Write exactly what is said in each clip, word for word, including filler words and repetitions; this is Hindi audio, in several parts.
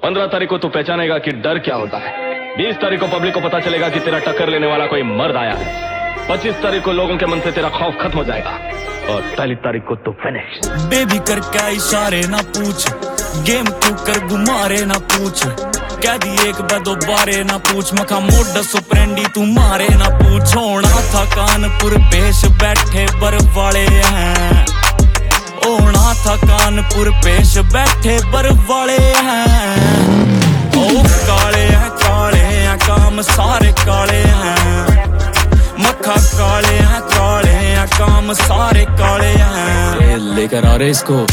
पंद्रह तारीख को तू पहचानेगा कि डर क्या होता है। बीस तारीख को पब्लिक को पता चलेगा कि तेरा टक्कर लेने वाला कोई मर्द आया है। पच्चीस तारीख को लोगों के मन से तेरा खौफ खत्म हो जाएगा और पहली तारीख को तू फिनिश। बेबी कर क्या इशारे ना पूछ, गेम तू कर गुमारे ना पूछ, कह दी एक बदो बारे ना पूछ, मखा मोड सुप्रेंडी तू मारे ना पूछ। होना था कानपुर पेश बैठे बर्फ वाले हैं, होना था कानपुर पेश बैठे बर्फ वाले हैं। ओ काले हैं काले हैं काम सारे काले हैं, मक्खा काले हैं काले हैं काम सारे काले हैं। लेकर आ रहे इसको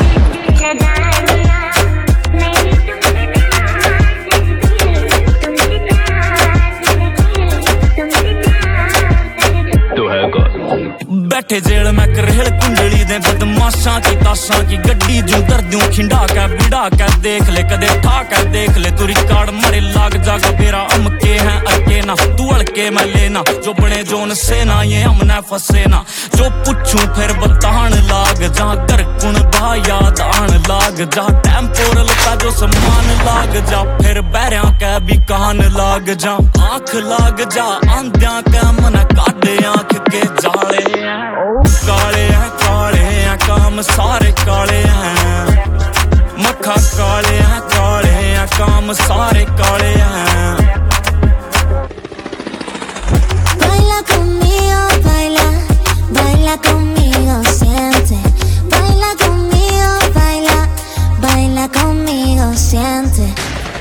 बैठे जेल में करेल कुंडली दे बदमाशा की ताशा की गड्डी जू दर्दियों खिंडा के बिड़ा के देख ले कदे ठा के देख ले तू रिकॉर्ड मरे लाग जागा बेरा अमके हैं अड़के ना तू अड़के मैं लेना जो बने जोन से ना ये हमने फंसे ना। जो पूछूं फिर बतान लाग जा कर कुण दा याद आन लाग जा टेम्पोरल का जो सम्मान लाग जा फिर बैरिया के भी कान लाग जा आंख लाग जा आंधिया के मन काटे आंख के जाले काले हैं काले हैं काम सारे काले हैं, मक्खा काले हैं काले हैं काम सारे काले हैं। Baila conmigo, baila, baila conmigo, siente. Baila conmigo, baila, baila conmigo, siente.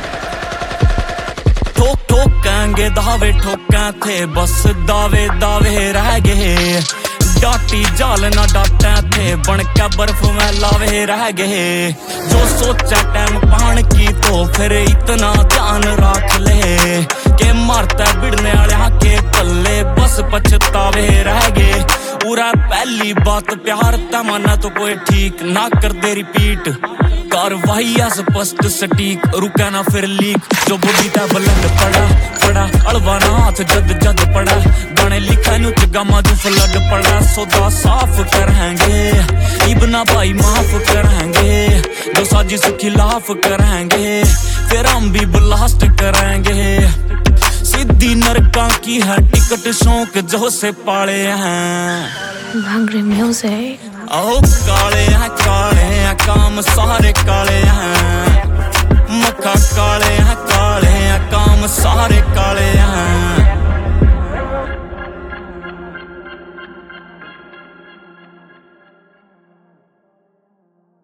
ठोक ठोकेंगे दावे ठोका थे बस दावे दावे रह गए, डाटी जाल ना डाटे थे बन के बर्फ में लावे रह गए। जो सोचा टाइम पान की तो फिर इतना ध्यान रख ले के मारता बिड़ने वाले के पल्ले बस पछतावे रह गए। पूरा पहली बात प्यार तमन्ना तो कोई ठीक ना कर दे रिपीट कार्रवाई स्पष्ट सटीक रुका ना फिर लीक। जो बुद्धि ता बुलंद पड़ा पड़ा अड़वा ना हाथ जद जद पड़ा गाने लिखा नु गामा जो फ्लड पड़ा सौदा साफ करेंगे इबना भाई माफ करेंगे जो साजिश खिलाफ करेंगे फिर हम भी ब्लास्ट करेंगे। सीधी नरका की है टिकट शौक जो से पाले हैं। Hungry music. ओ काले हैं काले हैं काम सारे काले हैं।